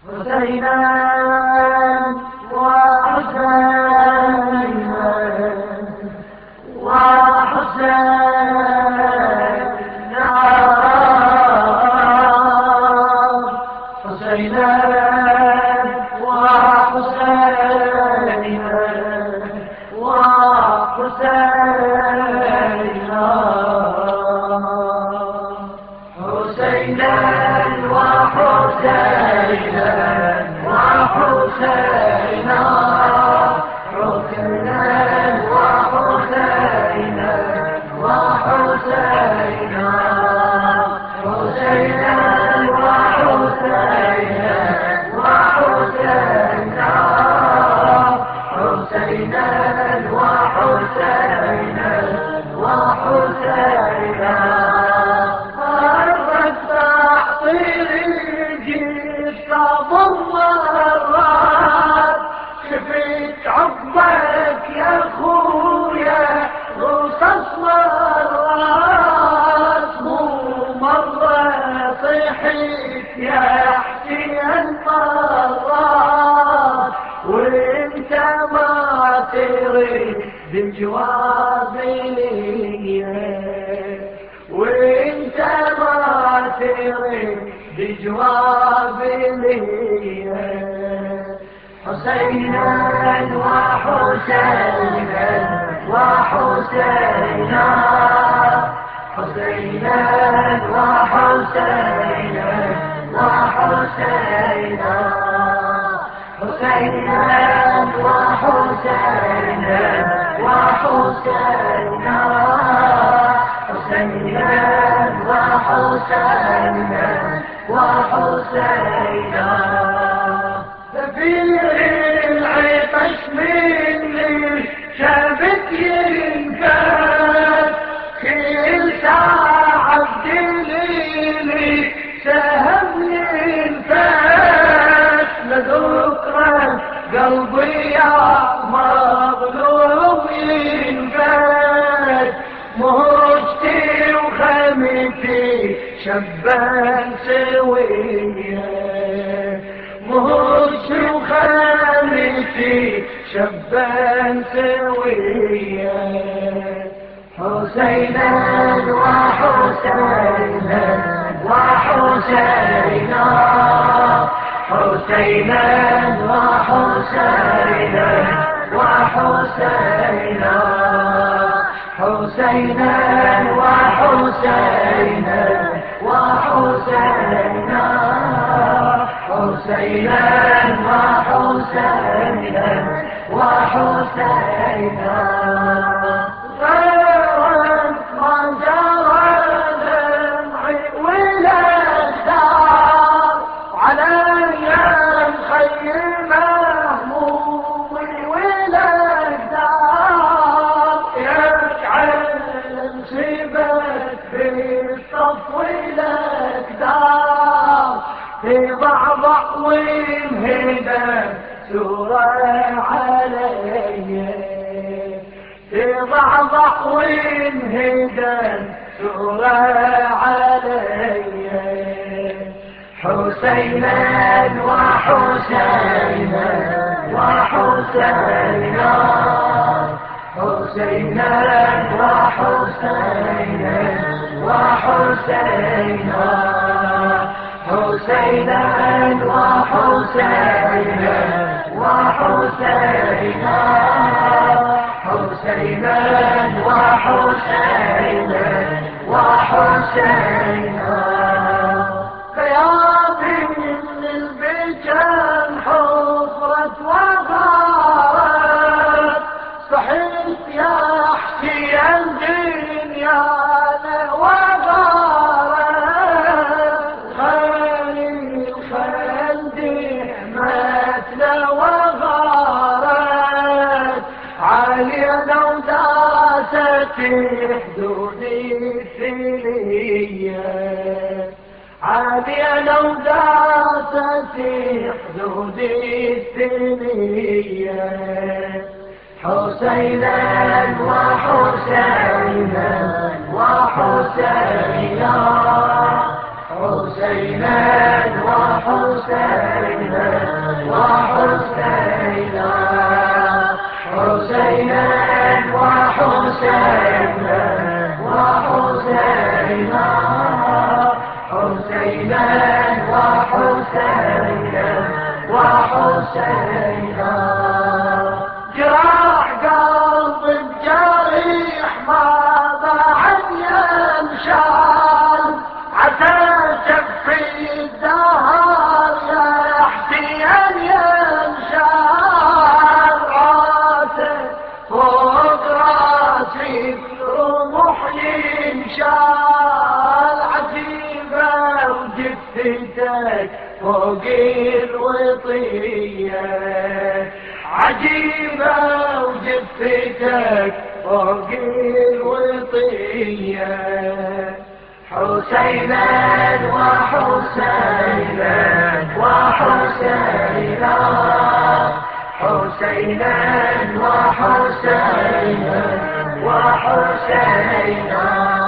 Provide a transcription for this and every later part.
حسينا وحسينا وحسينا حسينا وحسينا وحسينا حسينا وحسينا وحسينا حسينا وحسينا وحسينا حسينا وحسينا وحسينا حسينا وحسينا وحسينا شفت عقبك يا خويا رصاص مرات مو مرة صحيت يا حسين مرات وانت ما تريد بجوابي وانت ما تريد بجوابي حسينا وحسينا وحسينا حسينا وحسينا وحسينا حسينا وحسينا وحسينا حسينا وحسينا وحسينا سفير العطش مني شابك ينكاد كل ساعة بدليلي سهم ينفاد لذكرى قلبي يا مظلوم ينفاد مهجتي وخيمتي شبان سوية مهجتي وخيمتي شبان سوية حسينا وحسينا وحسينا حسينا وحسينا وحسينا حسينا وحسينا وحسينا حسينا وحسينا وحسينا غيرت ما جرى دمعي ولا دار علي مخيمة همومي ولا دار يجعل مصيبك في الصف ولا دار في ضعضع وانهدم سورة علي في ضعضع وانهدم سورة علي حسينا وحسينا وحسينا حسينا وحسينا وحسينا حسينا وحسينا وحسينا حسينا وحسينا وحسينا خياطي من البجان حفرت وغارت صحيت يا حسين دنيانا وغارت خالي الخندق ماتنا وغارت علينا وداست حدود الثلية علينا وداست حدود الثلية حسينا وحسينا وحسينا حسينا وحسينا وحسينا وحسينا حسينا وحسينا وحسينا جراح قلب الجريح ما بعد ينشال عسى تكفي الدهر يا حسين ينشال راسه فوق راسي رمح ينشال عجيبة وجثتك فوق الوطية عجيبة وجثتك فوق الوطية حسينا وحسينا وحسينا حسينا وحسينا وحسينا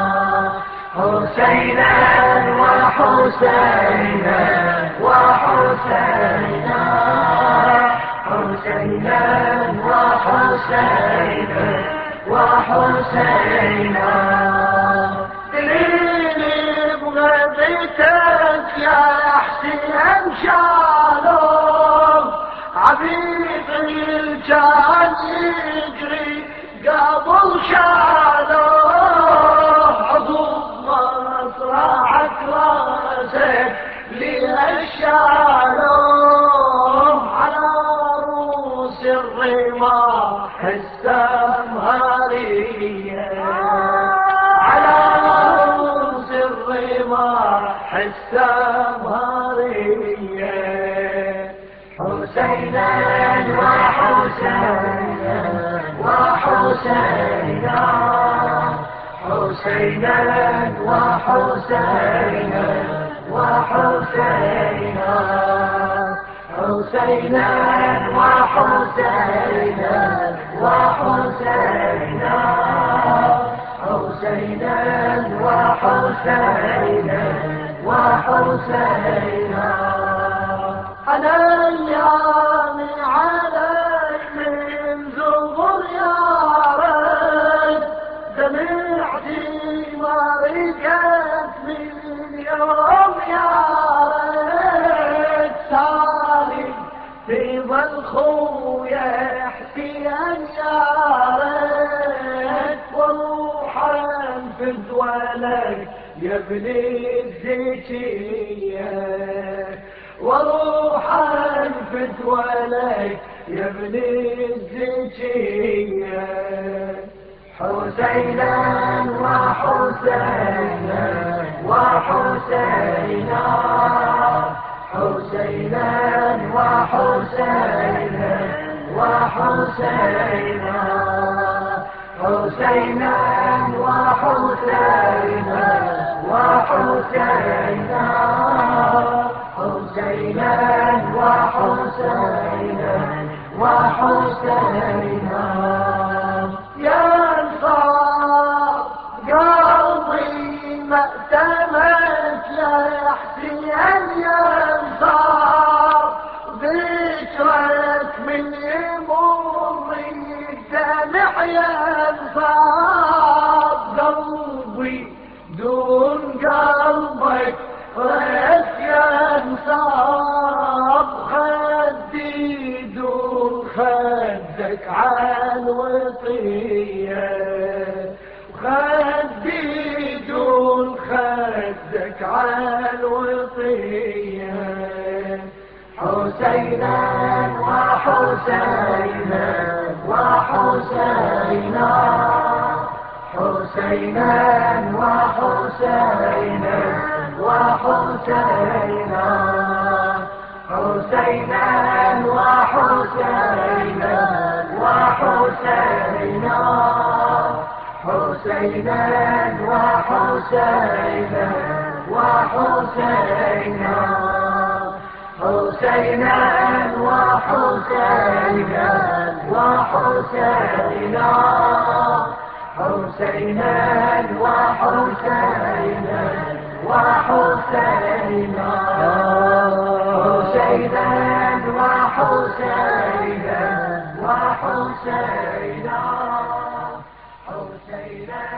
حسينا وحسينا وحسينا حسينا وحسينا وحسينا ليلي بغيبتك يا حسين شالوم عبيد الجان يجري قبل شالوم عضو مصرعك راسك للشالوم على رؤوس الرماح السمهرية على رؤوس الرماح السمهرية حسينا وحسينا وحسينا حسينا وحسينا وحسينا حسينا وحسينا وحسينا حسينا وحسينا وحسينا أنا أيام عليك من زغر يا ريت دمعتي ما رقت من اليوم يا ريت سالي في ظل خويا حسين يا ريت وروحا انفد ولك يا ابن الزكية وروحا انفد ولك يا ابن الزكية حسينا وحسينا وحسينا حسينا وحسينا وحسينا حسينا وحسينا وحسينا حسينا وحسينا وحسينا يا انصار قلبي مأتمت يا حسين يا انصار ذكرك من يمر الدمع يا انصار قلبي دون قلبك رأس يا انصار خدي دون خدك عالوطية خدي دون خدك عالوطية حسينا وحسينا وحسينا حسينا وحسينا وحسينا حسينا وحسينا وحسينا حسينا وحسينا وحسينا حسينا وحسينا وحسينا حسينا وحسينا وحسينا حسينا وحسينا وحسينا ليلى